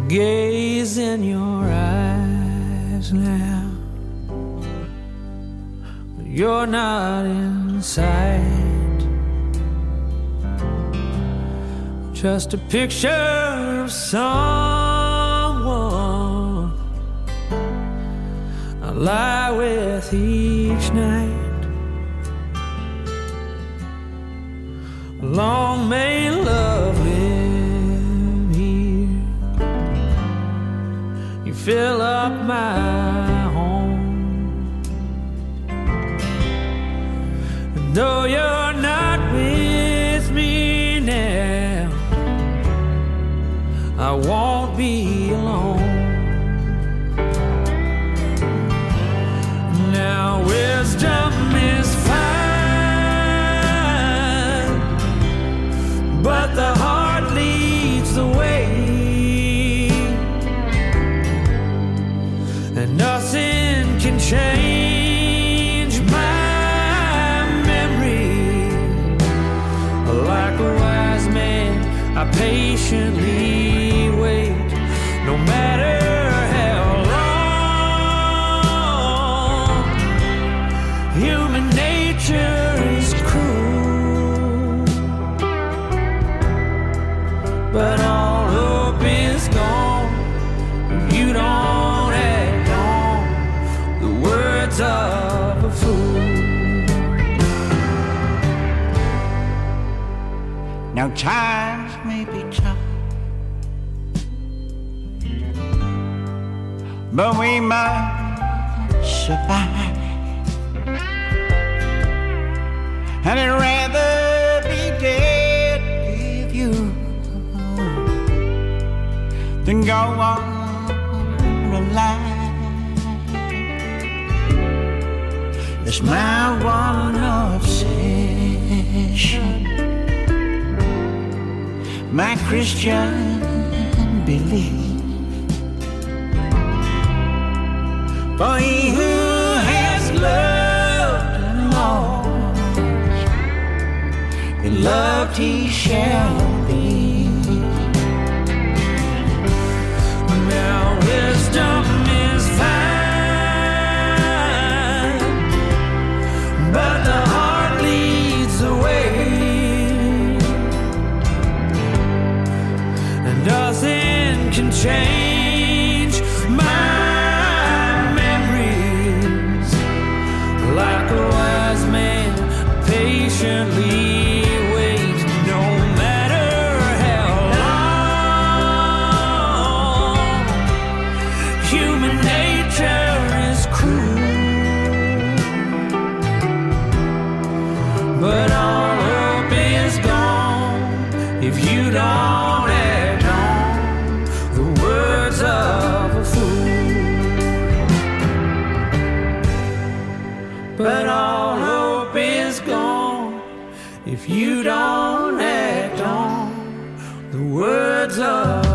gaze in your eyes now, but you're not in sight. Just a picture of someone I lie with each night. Long may love live here. You fill up my home, and though you're not with me now, I won't be alone. Now wisdom is fine, but the heart leads the way, and nothing can change my memory. Like a wise man, I patiently wait, no matter how long. Human nature is cruel, but all hope is gone if you don't act on the words of a fool. Now times may be tough, but we must survive. And I'd rather be dead with you than go on alive. It's my one obsession, my Christian belief. For he who has loved and lost, and loved he shall be. Now wisdom is fine, but the heart leads the way, and nothing can change my memories. Like a wise man, patiently wait, no matter how long. Human nature is cruel, but all hope is gone if you don't act on the words of a fool. But all hope is gone if you don't act on the words of